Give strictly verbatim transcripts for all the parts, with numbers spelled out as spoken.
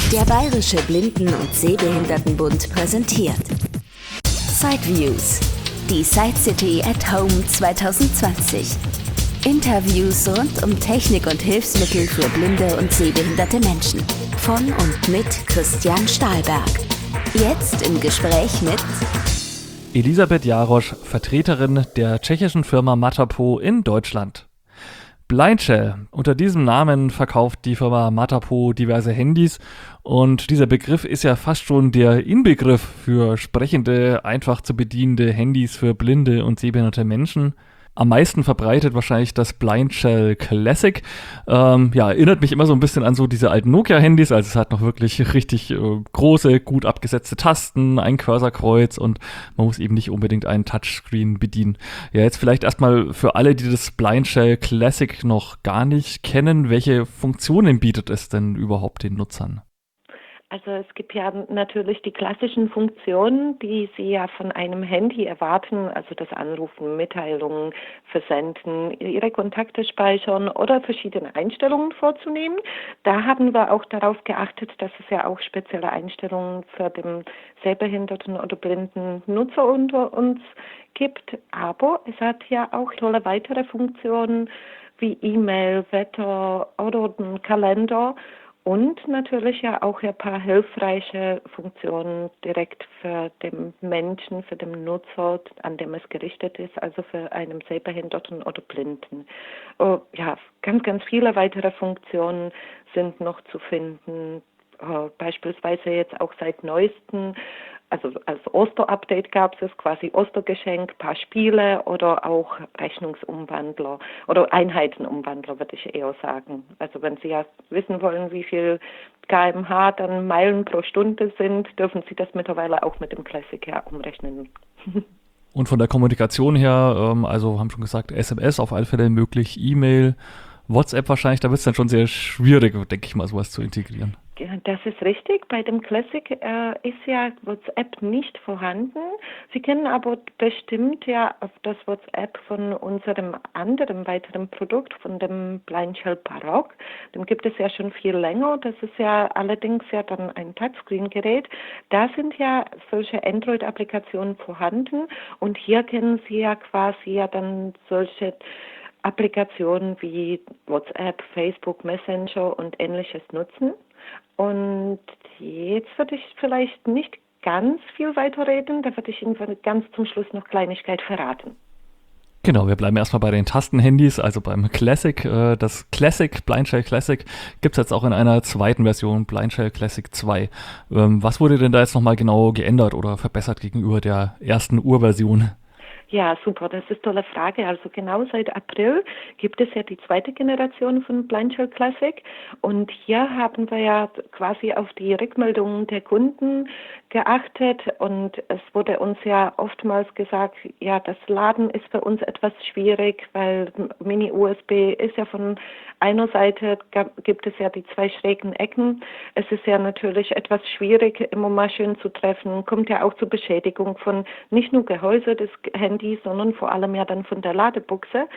Der Bayerische Blinden- und Sehbehindertenbund präsentiert Sideviews, die Side City at Home zwanzig zwanzig. Interviews rund um Technik und Hilfsmittel für blinde und sehbehinderte Menschen. Von und mit Christian Stahlberg. Jetzt im Gespräch mit Elisabeth Jarosch, Vertreterin der tschechischen Firma Matapo in Deutschland. Blindshell. Unter diesem Namen verkauft die Firma Matapo diverse Handys und dieser Begriff ist ja fast schon der Inbegriff für sprechende, einfach zu bedienende Handys für blinde und sehbehinderte Menschen. Am meisten verbreitet wahrscheinlich das Blindshell Classic. Ähm, ja, erinnert mich immer so ein bisschen an so diese alten Nokia-Handys. Also es hat noch wirklich richtig äh, große, gut abgesetzte Tasten, ein Cursorkreuz und man muss eben nicht unbedingt einen Touchscreen bedienen. Ja, jetzt vielleicht erstmal für alle, die das Blindshell Classic noch gar nicht kennen, welche Funktionen bietet es denn überhaupt den Nutzern? Also es gibt ja natürlich die klassischen Funktionen, die Sie ja von einem Handy erwarten, also das Anrufen, Mitteilungen versenden, Ihre Kontakte speichern oder verschiedene Einstellungen vorzunehmen. Da haben wir auch darauf geachtet, dass es ja auch spezielle Einstellungen für den sehbehinderten oder blinden Nutzer unter uns gibt. Aber es hat ja auch tolle weitere Funktionen wie E-Mail, Wetter oder den Kalender. Und natürlich ja auch ein paar hilfreiche Funktionen direkt für den Menschen, für den Nutzer, an dem es gerichtet ist, also für einen Sehbehinderten oder Blinden. Oh, ja, ganz, ganz viele weitere Funktionen sind noch zu finden. Oh, beispielsweise jetzt auch seit neuestem, also als Osterupdate gab es quasi Ostergeschenk, paar Spiele oder auch Rechnungsumwandler oder Einheitenumwandler, würde ich eher sagen. Also wenn Sie ja wissen wollen, wie viel Kilometer pro Stunde dann Meilen pro Stunde sind, dürfen Sie das mittlerweile auch mit dem Classic ja umrechnen. Und von der Kommunikation her, ähm, also haben schon gesagt, S M S auf alle Fälle möglich, E-Mail, WhatsApp wahrscheinlich, da wird es dann schon sehr schwierig, denke ich mal, sowas zu integrieren. Das ist richtig. Bei dem Classic äh, ist ja WhatsApp nicht vorhanden. Sie kennen aber bestimmt ja auf das WhatsApp von unserem anderen weiteren Produkt, von dem Blindshell Baroque. Dem gibt es ja schon viel länger. Das ist ja allerdings ja dann ein Touchscreen-Gerät. Da sind ja solche Android-Applikationen vorhanden und hier kennen Sie ja quasi ja dann solche Applikationen wie WhatsApp, Facebook, Messenger und ähnliches nutzen. Und jetzt würde ich vielleicht nicht ganz viel weiter reden, da würde ich Ihnen ganz zum Schluss noch Kleinigkeit verraten. Genau, wir bleiben erstmal bei den Tastenhandys, also beim Classic. Das Classic, Blindshell Classic, gibt es jetzt auch in einer zweiten Version, Blindshell Classic zwei. Was wurde denn da jetzt nochmal genau geändert oder verbessert gegenüber der ersten Urversion? Ja, super, das ist eine tolle Frage. Also genau seit April gibt es ja die zweite Generation von Blindshell Classic und hier haben wir ja quasi auf die Rückmeldungen der Kunden geachtet und es wurde uns ja oftmals gesagt, ja, das Laden ist für uns etwas schwierig, weil Mini-U S B ist ja von einer Seite, gibt es ja die zwei schrägen Ecken. Es ist ja natürlich etwas schwierig, immer mal schön zu treffen, kommt ja auch zur Beschädigung von nicht nur Gehäuse des Handys, sondern vor allem ja dann von der Ladebuchse.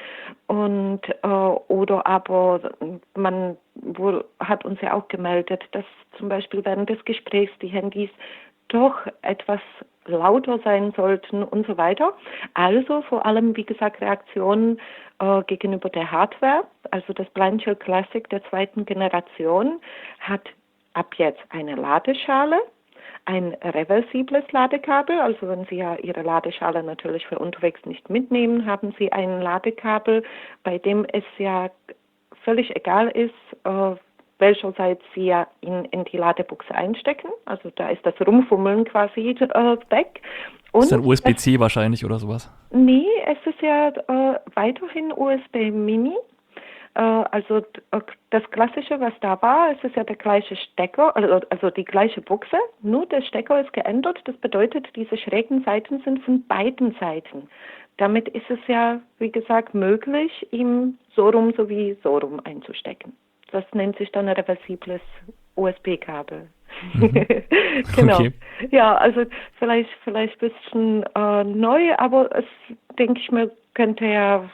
Und äh, oder aber man wohl, hat uns ja auch gemeldet, dass zum Beispiel während des Gesprächs die Handys doch etwas lauter sein sollten und so weiter. Also vor allem, wie gesagt, Reaktionen äh, gegenüber der Hardware. Also das Blindshell Classic der zweiten Generation hat ab jetzt eine Ladeschale, ein reversibles Ladekabel. Also wenn Sie ja Ihre Ladeschale natürlich für unterwegs nicht mitnehmen, haben Sie ein Ladekabel, bei dem es ja völlig egal ist, äh, welcherseits Sie ja in, in die Ladebuchse einstecken. Also da ist das Rumfummeln quasi äh, weg. Und ist dann U S B C wahrscheinlich oder sowas? Nee, es ist ja äh, weiterhin U S B Mini. Äh, also äh, das Klassische, was da war, es ist ja der gleiche Stecker, also, also die gleiche Buchse, nur der Stecker ist geändert. Das bedeutet, diese schrägen Seiten sind von beiden Seiten. Damit ist es ja, wie gesagt, möglich, ihm so rum sowie so rum einzustecken. Das nennt sich dann ein reversibles U S B-Kabel. Mhm. Genau. Okay. Ja, also vielleicht vielleicht ein bisschen äh, neu, aber es, denke ich mir, könnte ja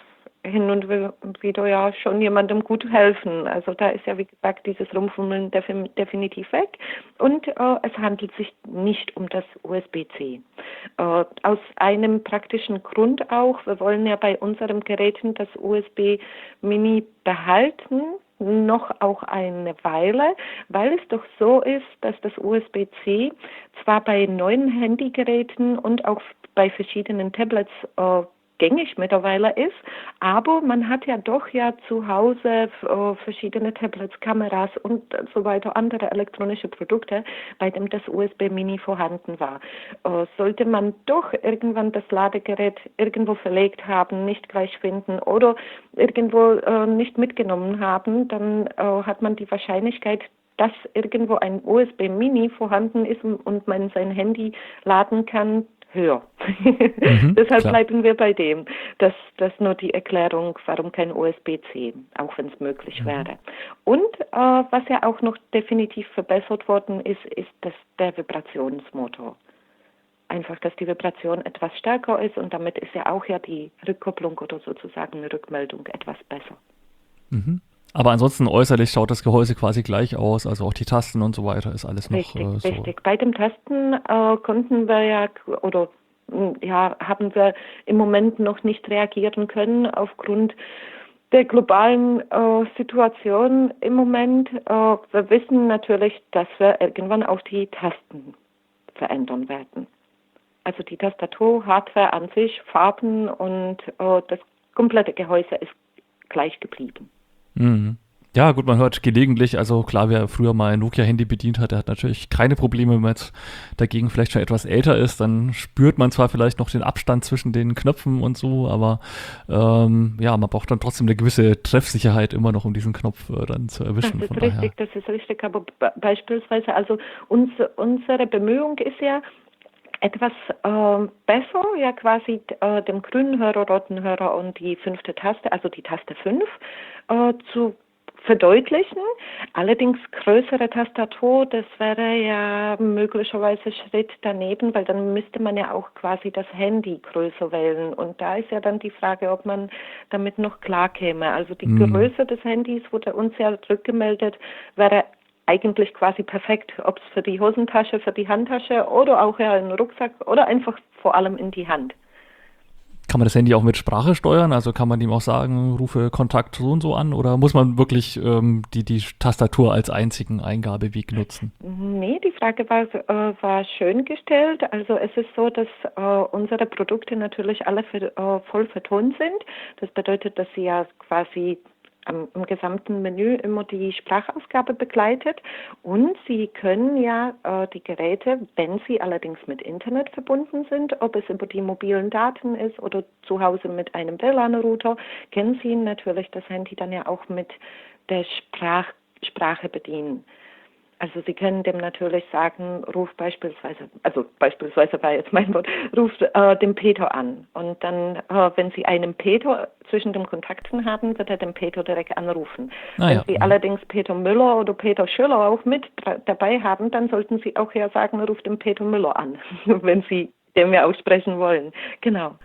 hin und wieder ja schon jemandem gut helfen. Also da ist ja, wie gesagt, dieses Rumfummeln defin- definitiv weg. Und äh, es handelt sich nicht um das U S B-C. Äh, aus einem praktischen Grund auch. Wir wollen ja bei unseren Geräten das U S B-Mini behalten, noch auch eine Weile, weil es doch so ist, dass das U S B-C zwar bei neuen Handygeräten und auch bei verschiedenen Tablets äh, gängig mittlerweile ist, aber man hat ja doch ja zu Hause äh, verschiedene Tablets, Kameras und so weiter, andere elektronische Produkte, bei dem das U S B-Mini vorhanden war. Äh, sollte man doch irgendwann das Ladegerät irgendwo verlegt haben, nicht gleich finden oder irgendwo äh, nicht mitgenommen haben, dann äh, hat man die Wahrscheinlichkeit, dass irgendwo ein U S B-Mini vorhanden ist und man sein Handy laden kann, höher. Mhm, Deshalb klar. Bleiben wir bei dem. Das das nur die Erklärung, warum kein U S B-C, auch wenn es möglich mhm. wäre. Und äh, was ja auch noch definitiv verbessert worden ist, ist das, der Vibrationsmotor. Einfach, dass die Vibration etwas stärker ist und damit ist ja auch ja die Rückkopplung oder sozusagen eine Rückmeldung etwas besser. Mhm. Aber ansonsten äußerlich schaut das Gehäuse quasi gleich aus, also auch die Tasten und so weiter ist alles noch richtig, äh, so. Richtig, bei den Tasten äh, konnten wir ja, oder ja, haben wir im Moment noch nicht reagieren können aufgrund der globalen äh, Situation im Moment. Äh, wir wissen natürlich, dass wir irgendwann auch die Tasten verändern werden. Also die Tastatur, Hardware an sich, Farben und äh, das komplette Gehäuse ist gleich geblieben. Mhm. Ja, gut, man hört gelegentlich, also klar, wer früher mal ein Nokia-Handy bedient hat, der hat natürlich keine Probleme, wenn man jetzt dagegen vielleicht schon etwas älter ist, dann spürt man zwar vielleicht noch den Abstand zwischen den Knöpfen und so, aber ähm, ja, man braucht dann trotzdem eine gewisse Treffsicherheit immer noch, um diesen Knopf äh, dann zu erwischen. Das ist Von richtig, daher. das ist richtig, aber be- beispielsweise, also uns, unsere Bemühung ist ja, etwas äh, besser, ja quasi äh, dem grünen Hörer, roten Hörer und die fünfte Taste, also die Taste fünf, äh, zu verdeutlichen. Allerdings größere Tastatur, das wäre ja möglicherweise Schritt daneben, weil dann müsste man ja auch quasi das Handy größer wählen. Und da ist ja dann die Frage, ob man damit noch klar käme. Also die mhm. Größe des Handys wurde uns ja rückgemeldet, wäre eigentlich quasi perfekt, ob es für die Hosentasche, für die Handtasche oder auch ja in den Rucksack oder einfach vor allem in die Hand. Kann man das Handy auch mit Sprache steuern? Also kann man ihm auch sagen, rufe Kontakt so und so an? Oder muss man wirklich ähm, die, die Tastatur als einzigen Eingabeweg nutzen? Nee, die Frage war, äh, war schön gestellt. Also es ist so, dass äh, unsere Produkte natürlich alle für, äh, voll vertont sind. Das bedeutet, dass sie ja quasi am, im gesamten Menü immer die Sprachausgabe begleitet und Sie können ja äh, die Geräte, wenn sie allerdings mit Internet verbunden sind, ob es über die mobilen Daten ist oder zu Hause mit einem W L A N-Router, können Sie natürlich das Handy dann ja auch mit der Sprach, Sprache bedienen. Also Sie können dem natürlich sagen, ruf beispielsweise, also beispielsweise war jetzt mein Wort, ruf äh, den Peter an. Und dann, äh, wenn Sie einen Peter zwischen den Kontakten haben, wird er den Peter direkt anrufen. Ah, wenn ja. Sie ja. allerdings Peter Müller oder Peter Schüller auch mit tra- dabei haben, dann sollten Sie auch ja sagen, ruf den Peter Müller an, wenn Sie dem ja aussprechen wollen. Genau.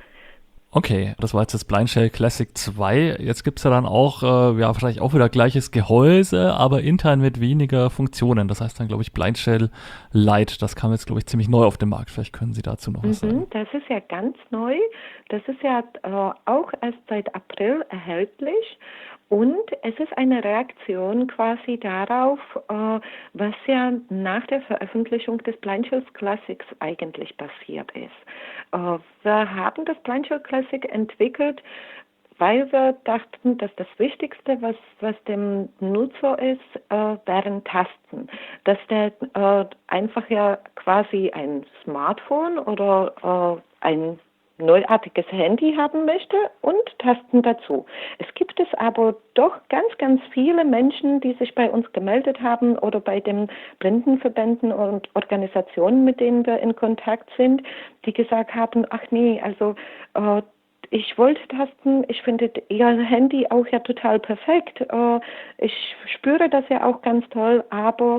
Okay, das war jetzt das Blind Shell Classic zwei. Jetzt gibt's ja dann auch, äh, ja, wahrscheinlich auch wieder gleiches Gehäuse, aber intern mit weniger Funktionen. Das heißt dann, glaube ich, Blind Shell Lite. Das kam jetzt, glaube ich, ziemlich neu auf den Markt. Vielleicht können Sie dazu noch was mhm, sagen. Das ist ja ganz neu. Das ist ja äh, auch erst seit April erhältlich. Und es ist eine Reaktion quasi darauf, äh, was ja nach der Veröffentlichung des Blind Shell Classics eigentlich passiert ist. Äh, wir haben das Blind Shell Classic entwickelt, weil wir dachten, dass das Wichtigste, was, was dem Nutzer ist, äh, wären Tasten. Dass der äh, einfach ja quasi ein Smartphone oder äh, ein neuartiges Handy haben möchte und Tasten dazu. Es gibt es aber doch ganz, ganz viele Menschen, die sich bei uns gemeldet haben oder bei den Blindenverbänden und Organisationen, mit denen wir in Kontakt sind, die gesagt haben, ach nee, also äh, ich wollte Tasten, ich finde Ihr Handy auch ja total perfekt. Äh, ich spüre das ja auch ganz toll, aber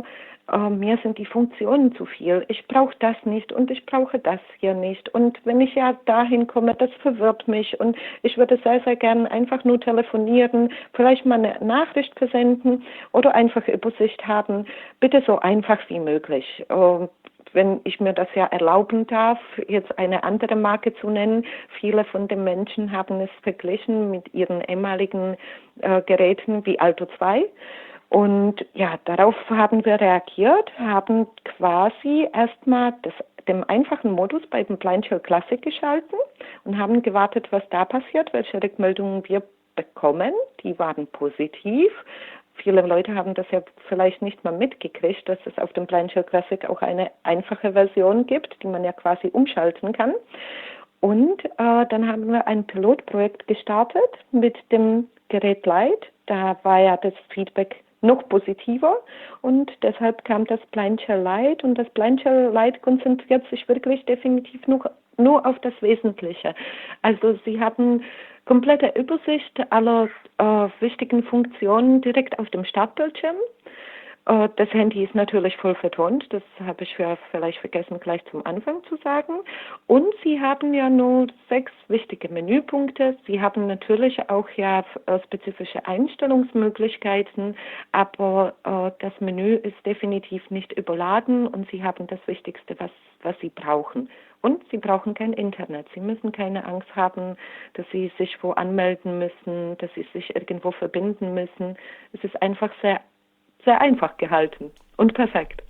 äh, mir sind die Funktionen zu viel. Ich brauche das nicht und ich brauche das hier nicht. Und wenn ich ja dahin komme, das verwirrt mich. Und ich würde sehr, sehr gerne einfach nur telefonieren, vielleicht mal eine Nachricht versenden oder einfach Übersicht haben. Bitte so einfach wie möglich. Äh, wenn ich mir das ja erlauben darf, jetzt eine andere Marke zu nennen. Viele von den Menschen haben es verglichen mit ihren ehemaligen äh, Geräten wie Alto zwei. Und ja, darauf haben wir reagiert, haben quasi erstmal das, den einfachen Modus bei dem Blindshell Classic geschalten und haben gewartet, was da passiert, welche Rückmeldungen wir bekommen. Die waren positiv. Viele Leute haben das ja vielleicht nicht mal mitgekriegt, dass es auf dem Blindshell Classic auch eine einfache Version gibt, die man ja quasi umschalten kann. Und äh, dann haben wir ein Pilotprojekt gestartet mit dem Gerät Lite. Da war ja das Feedback noch positiver und deshalb kam das Blindshell Lite und das Blindshell Lite konzentriert sich wirklich definitiv nur, nur auf das Wesentliche. Also Sie haben komplette Übersicht aller äh, wichtigen Funktionen direkt auf dem Startbildschirm. Äh, das Handy ist natürlich voll vertont, das habe ich für, vielleicht vergessen gleich zum Anfang zu sagen. Und Sie haben ja nur sechs wichtige Menüpunkte. Sie haben natürlich auch ja äh, spezifische Einstellungsmöglichkeiten, aber äh, das Menü ist definitiv nicht überladen und Sie haben das Wichtigste, was, was Sie brauchen. Und Sie brauchen kein Internet. Sie müssen keine Angst haben, dass Sie sich wo anmelden müssen, dass Sie sich irgendwo verbinden müssen. Es ist einfach sehr, sehr einfach gehalten und perfekt.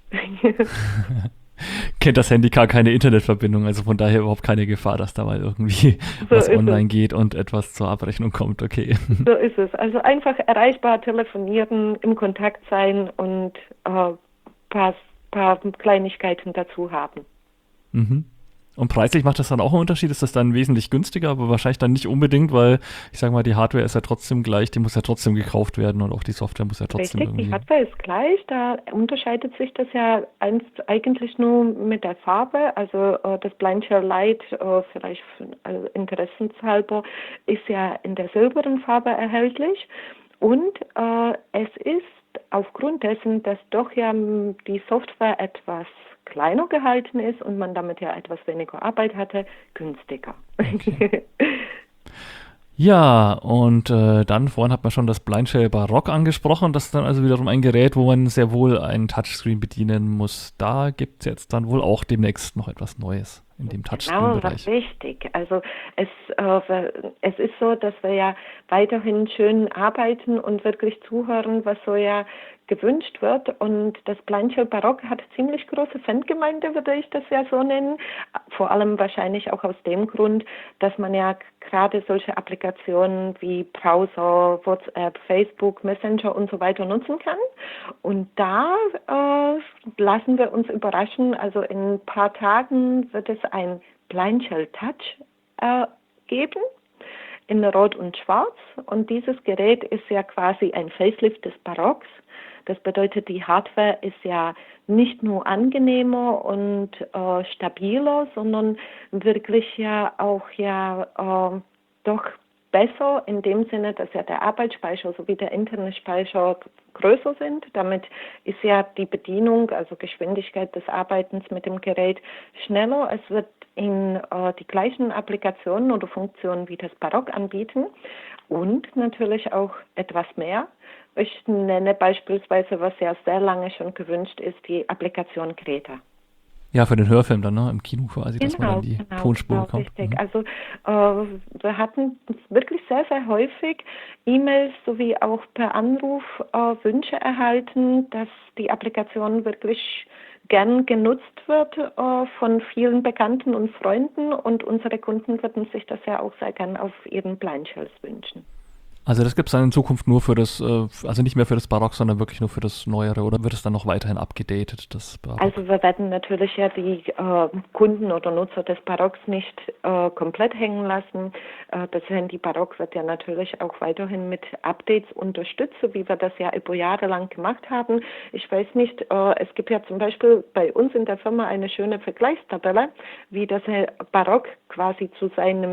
Kennt das Handy gar keine Internetverbindung, also von daher überhaupt keine Gefahr, dass da mal irgendwie so was online es. geht und etwas zur Abrechnung kommt. Okay. So ist es. Also einfach erreichbar, telefonieren, im Kontakt sein und ein äh, paar, paar Kleinigkeiten dazu haben. Mhm. Und preislich macht das dann auch einen Unterschied? Ist das dann wesentlich günstiger, aber wahrscheinlich dann nicht unbedingt, weil ich sage mal, die Hardware ist ja trotzdem gleich, die muss ja trotzdem gekauft werden und auch die Software muss ja trotzdem Richtig, irgendwie... die Hardware ist gleich, da unterscheidet sich das ja eigentlich nur mit der Farbe, also äh, das Blindshell Lite, äh, vielleicht also interessenshalber, ist ja in der silbernen Farbe erhältlich und äh, es ist aufgrund dessen, dass doch ja die Software etwas kleiner gehalten ist und man damit ja etwas weniger Arbeit hatte, günstiger. Okay. Ja, und äh, dann, vorhin hat man schon das Blindshell Barock angesprochen, das ist dann also wiederum ein Gerät, wo man sehr wohl einen Touchscreen bedienen muss. Da gibt es jetzt dann wohl auch demnächst noch etwas Neues in dem Touchscreen-Bereich. Genau, richtig. Also es, äh, es ist so, dass wir ja weiterhin schön arbeiten und wirklich zuhören, was so ja gewünscht wird. Und das Blindshell Barock hat ziemlich große Fangemeinde, würde ich das ja so nennen. Vor allem wahrscheinlich auch aus dem Grund, dass man ja gerade solche Applikationen wie Browser, WhatsApp, Facebook, Messenger und so weiter nutzen kann. Und da äh, lassen wir uns überraschen. Also in ein paar Tagen wird es ein Blindshell Touch äh, geben in Rot und Schwarz. Und dieses Gerät ist ja quasi ein Facelift des Barocks. Das bedeutet, die Hardware ist ja nicht nur angenehmer und äh, stabiler, sondern wirklich ja auch ja äh, doch besser in dem Sinne, dass ja der Arbeitsspeicher sowie der interne Speicher größer sind. Damit ist ja die Bedienung, also Geschwindigkeit des Arbeitens mit dem Gerät schneller. Es wird in äh, die gleichen Applikationen oder Funktionen wie das Barock anbieten und natürlich auch etwas mehr. Ich nenne beispielsweise, was ja sehr lange schon gewünscht ist, die Applikation Greta. Ja, für den Hörfilm dann, ne? Im Kino quasi, Genau, dass man dann die genau, Tonspur genau, bekommt. richtig. Mhm. Also äh, wir hatten wirklich sehr, sehr häufig E-Mails sowie auch per Anruf äh, Wünsche erhalten, dass die Applikation wirklich gern genutzt wird äh, von vielen Bekannten und Freunden und unsere Kunden würden sich das ja auch sehr gern auf ihren Blindshells wünschen. Also das gibt es dann in Zukunft nur für das, äh, also nicht mehr für das Barock, sondern wirklich nur für das Neuere, oder wird es dann noch weiterhin abgedatet, das Barock? Also wir werden natürlich ja die äh, Kunden oder Nutzer des Barocks nicht äh, komplett hängen lassen. Äh, das Handy Barock wird ja natürlich auch weiterhin mit Updates unterstützt, so wie wir das ja über Jahre lang gemacht haben. Ich weiß nicht, äh, es gibt ja zum Beispiel bei uns in der Firma eine schöne Vergleichstabelle, wie das Barock quasi zu seinem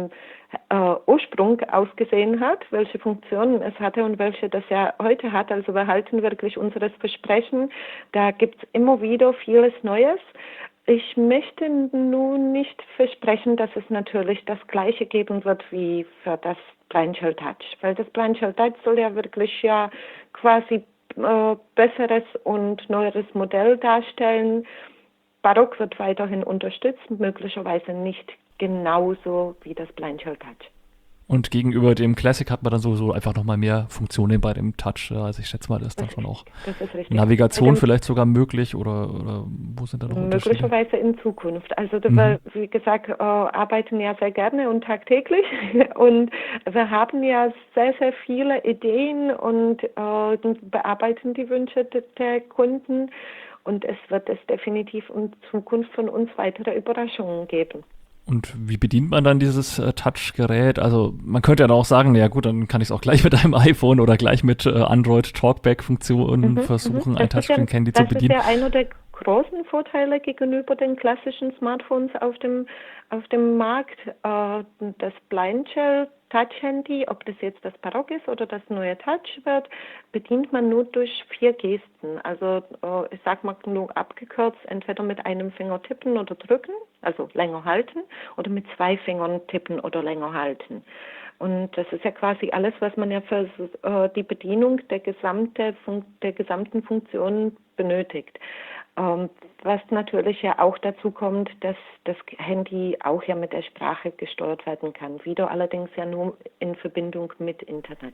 äh, Ursprung ausgesehen hat, welche Funktionen es hatte und welche das ja heute hat. Also wir halten wirklich unseres Versprechen. Da gibt es immer wieder vieles Neues. Ich möchte nun nicht versprechen, dass es natürlich das Gleiche geben wird wie für das Blind Shell Touch, weil das Blind Shell Touch soll ja wirklich ja quasi äh, besseres und neueres Modell darstellen. Barock wird weiterhin unterstützt, möglicherweise nicht genauso wie das Blind Shell Touch. Und gegenüber dem Classic hat man dann sowieso einfach nochmal mehr Funktionen bei dem Touch. Also ich schätze mal, das ist dann schon auch Navigation vielleicht sogar möglich oder, oder wo sind da noch Unterschiede? Möglicherweise in Zukunft. Also mhm. wir, wie gesagt, äh, arbeiten ja sehr gerne und tagtäglich und wir haben ja sehr, sehr viele Ideen und äh, bearbeiten die Wünsche der, der Kunden und es wird es definitiv in Zukunft von uns weitere Überraschungen geben. Und wie bedient man dann dieses äh, Touch-Gerät? Also man könnte ja auch sagen, ja gut, dann kann ich es auch gleich mit einem iPhone oder gleich mit äh, Android-Talkback-Funktionen mhm, versuchen, ein Touchscreen-Candy ja, zu bedienen. Das ist ja einer der großen Vorteile gegenüber den klassischen Smartphones auf dem, auf dem Markt. Äh, das Blind Shell Touch-Handy, ob das jetzt das Barock ist oder das neue Touch wird, bedient man nur durch vier Gesten. Also äh, ich sag mal nur abgekürzt, entweder mit einem Finger tippen oder drücken, also länger halten, oder mit zwei Fingern tippen oder länger halten. Und das ist ja quasi alles, was man ja für äh, die Bedienung der, gesamte Fun- der gesamten Funktion benötigt. Ähm, was natürlich ja auch dazu kommt, dass das Handy auch ja mit der Sprache gesteuert werden kann. Wieder allerdings ja nur in Verbindung mit Internet.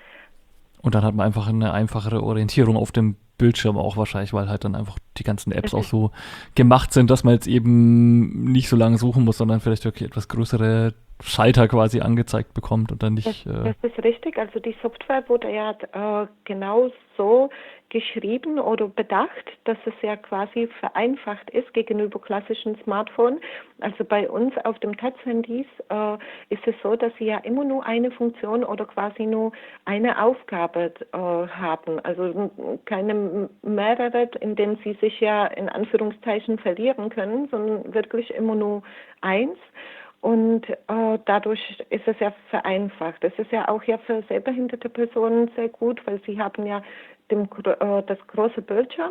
Und dann hat man einfach eine einfachere Orientierung auf dem Bildschirm auch wahrscheinlich, weil halt dann einfach die ganzen Apps auch so gemacht sind, dass man jetzt eben nicht so lange suchen muss, sondern vielleicht wirklich etwas größere Schalter quasi angezeigt bekommt und dann nicht... Das, äh das ist richtig, also die Software wurde ja äh, genau so geschrieben oder bedacht, dass es ja quasi vereinfacht ist gegenüber klassischen Smartphones. Also bei uns auf dem Touch-Handys äh, ist es so, dass sie ja immer nur eine Funktion oder quasi nur eine Aufgabe äh, haben. Also keine mehrere, in denen sie sich ja in Anführungszeichen verlieren können, sondern wirklich immer nur eins. Und äh, dadurch ist es ja vereinfacht. Es ist ja auch ja für sehbehinderte Personen sehr gut, weil sie haben ja dem, äh, das große Bildschirm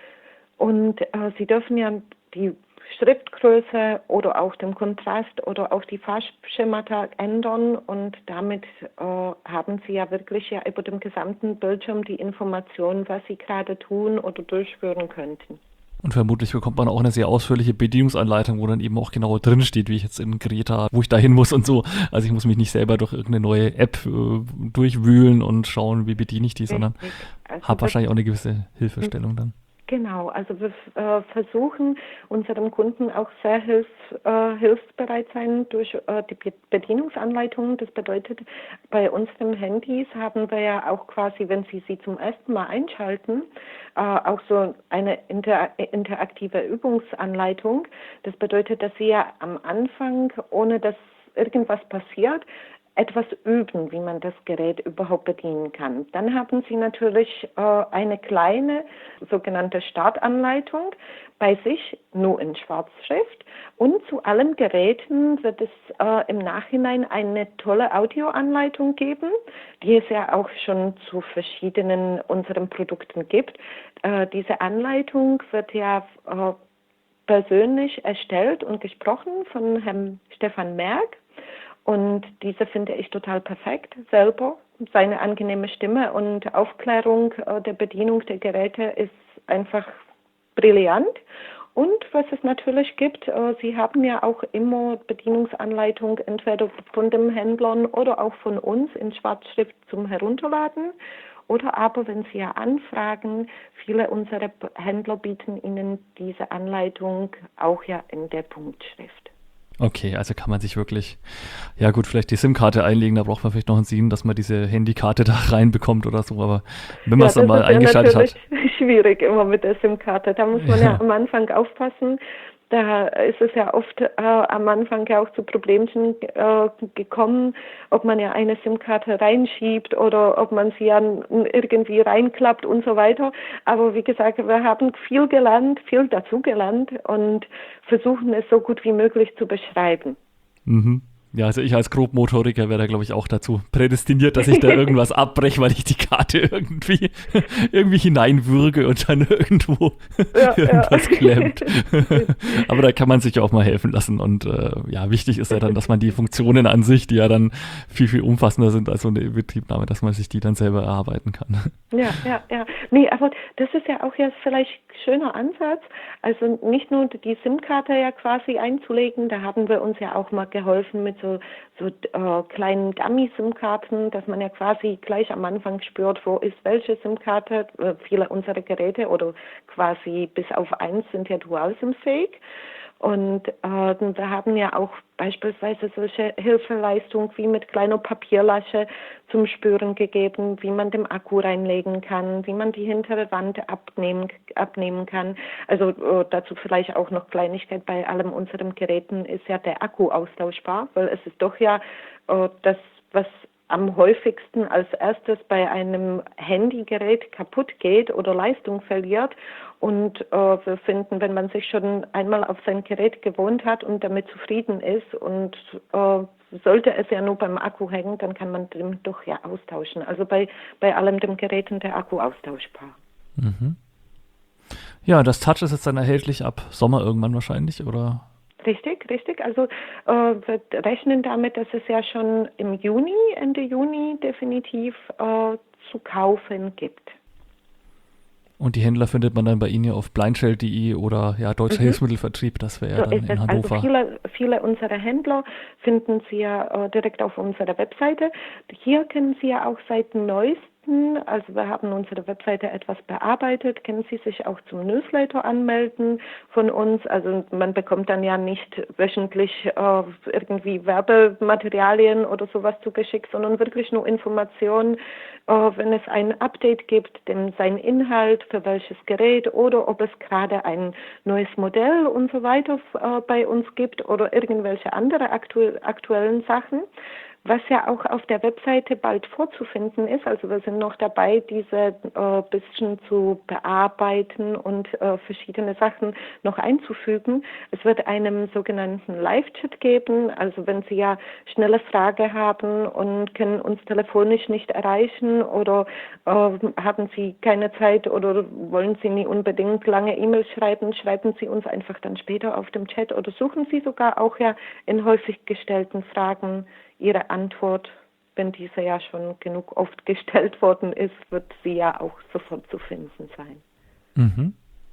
und äh, sie dürfen ja die Schriftgröße oder auch den Kontrast oder auch die Farbschemata ändern und damit äh, haben sie ja wirklich ja über dem gesamten Bildschirm die Information, was sie gerade tun oder durchführen könnten. Und vermutlich bekommt man auch eine sehr ausführliche Bedienungsanleitung, wo dann eben auch genau drin steht, wie ich jetzt in Greta, wo ich da hin muss und so. Also ich muss mich nicht selber durch irgendeine neue App äh, durchwühlen und schauen, wie bediene ich die, sondern also habe wahrscheinlich auch eine gewisse Hilfestellung dann. Genau, also wir äh, versuchen unserem Kunden auch sehr hilf, äh, hilfsbereit sein durch äh, die Bedienungsanleitungen. Das bedeutet, bei unseren Handys haben wir ja auch quasi, wenn Sie sie zum ersten Mal einschalten, äh, auch so eine inter interaktive Übungsanleitung. Das bedeutet, dass Sie ja am Anfang, ohne dass irgendwas passiert, etwas üben, wie man das Gerät überhaupt bedienen kann. Dann haben Sie natürlich äh, eine kleine sogenannte Startanleitung bei sich, nur in Schwarzschrift. Und zu allen Geräten wird es äh, im Nachhinein eine tolle Audioanleitung geben, die es ja auch schon zu verschiedenen unseren Produkten gibt. Äh, diese Anleitung wird ja äh, persönlich erstellt und gesprochen von Herrn Stefan Merck. Und diese finde ich total perfekt selber. Seine angenehme Stimme und Aufklärung äh, der Bedienung der Geräte ist einfach brillant. Und was es natürlich gibt, äh, Sie haben ja auch immer Bedienungsanleitung entweder von dem Händlern oder auch von uns in Schwarzschrift zum Herunterladen. Oder aber, wenn Sie ja anfragen, viele unserer Händler bieten Ihnen diese Anleitung auch ja in der Punktschrift. Okay, also kann man sich wirklich, ja gut, vielleicht die SIM-Karte einlegen, da braucht man vielleicht noch einen SIM, dass man diese Handykarte da reinbekommt oder so, aber wenn man es ja, dann mal eingeschaltet hat. Das ist natürlich schwierig immer mit der SIM-Karte, da muss man ja, ja am Anfang aufpassen. Da ist es ja oft äh, am Anfang ja auch zu Problemchen äh, gekommen, ob man ja eine SIM-Karte reinschiebt oder ob man sie ja irgendwie reinklappt und so weiter. Aber wie gesagt, wir haben viel gelernt, viel dazu gelernt und versuchen es so gut wie möglich zu beschreiben. Mhm. Ja, also ich als Grobmotoriker wäre da, glaube ich, auch dazu prädestiniert, dass ich da irgendwas abbreche, weil ich die Karte irgendwie, irgendwie hineinwürge und dann irgendwo ja, irgendwas ja. klemmt. Aber da kann man sich auch mal helfen lassen. Und äh, ja, wichtig ist ja dann, dass man die Funktionen an sich, die ja dann viel, viel umfassender sind als so eine Inbetriebnahme, dass man sich die dann selber erarbeiten kann. Ja, ja, ja. Nee, aber das ist ja auch jetzt vielleicht ein schöner Ansatz. Also nicht nur die SIM-Karte ja quasi einzulegen, da haben wir uns ja auch mal geholfen mit so, so äh, kleinen Dummy-SIM-Karten, dass man ja quasi gleich am Anfang spürt, wo ist welche SIM-Karte. Äh, viele unserer Geräte oder quasi bis auf eins sind ja Dual-SIM-fähig. Und äh, wir haben ja auch beispielsweise solche Hilfeleistungen wie mit kleiner Papierlasche zum Spüren gegeben, wie man den Akku reinlegen kann, wie man die hintere Wand abnehmen, abnehmen kann. Also äh, dazu vielleicht auch noch Kleinigkeit, bei allem unseren Geräten ist ja der Akku austauschbar, weil es ist doch ja äh, das, was am häufigsten als erstes bei einem Handygerät kaputt geht oder Leistung verliert. Und äh, wir finden, wenn man sich schon einmal auf sein Gerät gewohnt hat und damit zufrieden ist und äh, sollte es ja nur beim Akku hängen, dann kann man den doch ja austauschen. Also bei, bei allem den Geräten der Akku austauschbar. Mhm. Ja, das Touch ist jetzt dann erhältlich ab Sommer irgendwann wahrscheinlich, oder? Richtig, richtig. Also äh, wir rechnen damit, dass es ja schon im Juni, Ende Juni definitiv äh, zu kaufen gibt. Und die Händler findet man dann bei Ihnen ja auf blindshell punkt de oder ja, Deutscher mhm. Hilfsmittelvertrieb, das wäre ja so dann in Hannover. Also viele, viele unserer Händler finden Sie ja äh, direkt auf unserer Webseite. Hier können Sie ja auch seit neuestem, also wir haben unsere Webseite etwas bearbeitet, können Sie sich auch zum Newsletter anmelden von uns. Also man bekommt dann ja nicht wöchentlich äh, irgendwie Werbematerialien oder sowas zugeschickt, sondern wirklich nur Informationen, äh, wenn es ein Update gibt, dem sein Inhalt, für welches Gerät oder ob es gerade ein neues Modell und so weiter äh, bei uns gibt oder irgendwelche andere aktu- aktuellen Sachen. Was ja auch auf der Webseite bald vorzufinden ist, also wir sind noch dabei, diese äh, bisschen zu bearbeiten und äh, verschiedene Sachen noch einzufügen. Es wird einen sogenannten Live-Chat geben, also wenn Sie ja schnelle Frage haben und können uns telefonisch nicht erreichen oder äh, haben Sie keine Zeit oder wollen Sie nie unbedingt lange E-Mails schreiben, schreiben Sie uns einfach dann später auf dem Chat oder suchen Sie sogar auch ja in häufig gestellten Fragen Ihre Antwort, wenn diese ja schon genug oft gestellt worden ist, wird sie ja auch sofort zu finden sein. Mhm.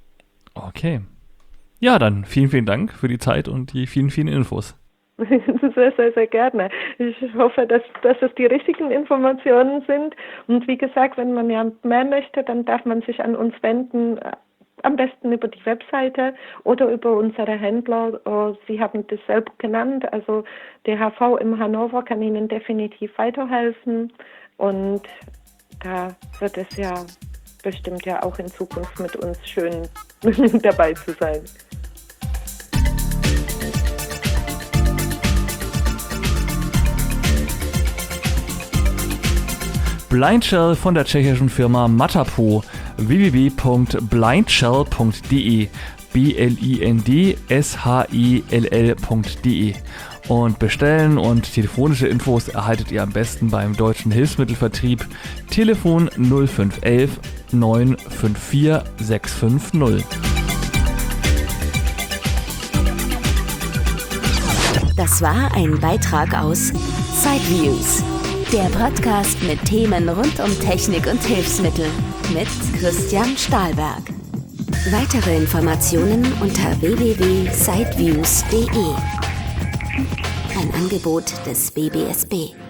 Okay. Ja, dann vielen, vielen Dank für die Zeit und die vielen, vielen Infos. Sehr, sehr, sehr gerne. Ich hoffe, dass, dass es die richtigen Informationen sind. Und wie gesagt, wenn man ja mehr möchte, dann darf man sich an uns wenden. Am besten über die Webseite oder über unsere Händler. Sie haben das selbst genannt. Also der H V in Hannover kann Ihnen definitiv weiterhelfen. Und da wird es ja bestimmt ja auch in Zukunft mit uns schön dabei zu sein. Blindshell von der tschechischen Firma Matapo. w w w punkt blindshell punkt de B L I N D S H E L L punkt de und bestellen und telefonische Infos erhaltet ihr am besten beim Deutschen Hilfsmittelvertrieb Telefon null fünf eins eins neun fünf vier sechs fünf null. Das war ein Beitrag aus Sideviews, der Podcast mit Themen rund um Technik und Hilfsmittel mit Christian Stahlberg. Weitere Informationen unter w w w punkt sideviews punkt de. Ein Angebot des B B S B.